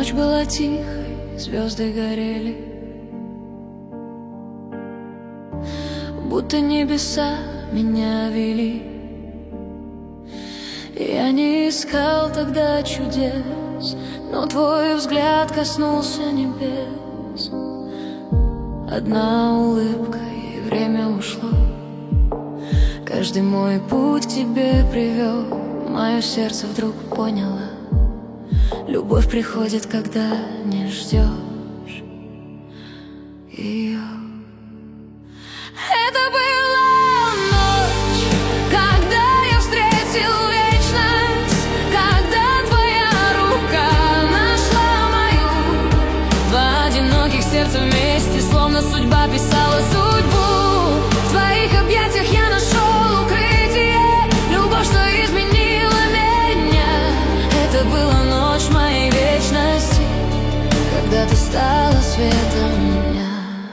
Ночь была тихой, звезды горели, будто небеса меня вели. Я не искал тогда чудес, но твой взгляд коснулся небес. Одна улыбка, и время ушло. Каждый мой путь к тебе привел. Мое сердце вдруг поняло: любовь приходит, когда не ждешь ее. Это была ночь, когда я встретил вечность, когда твоя рука нашла мою. Два одиноких сердца вместе, словно судьба писала судьбу. В твоих объятиях я нашел укрытие, любовь, что изменила меня. Это была ночь моей вечности, когда ты стала светом дня.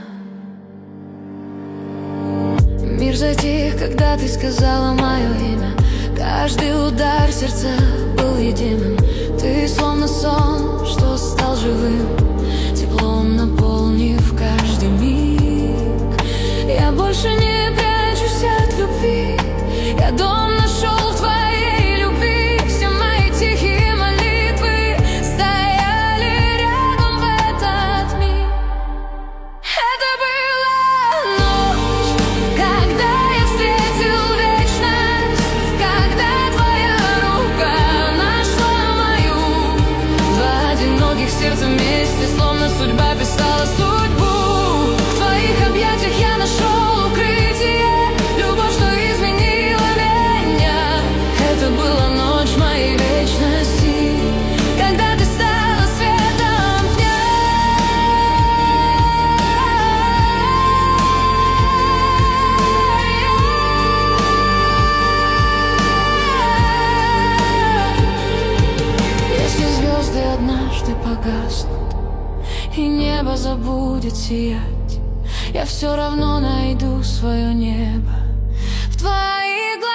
Мир затих, когда ты сказала мое имя. Каждый удар сердца был единым. Ты словно сон, что стал живым, теплом наполнив каждый миг. Я больше не прячусь от любви, я дом нашел в твоей любви. Все мои тихие молитвы стояли рядом в этот миг. Это была ночь, когда я встретил вечность, когда твоя рука нашла мою. Два одиноких сердца вместе, словно судьба писала судьбу. В твоих объятиях я нашел укрытие, любовь, что изменила меня. Это была ночь моей вечности, когда ты стала светом дня. Если звезды однажды погаснут и небо забудет сиять, я все равно найду свое небо в твоих глазах.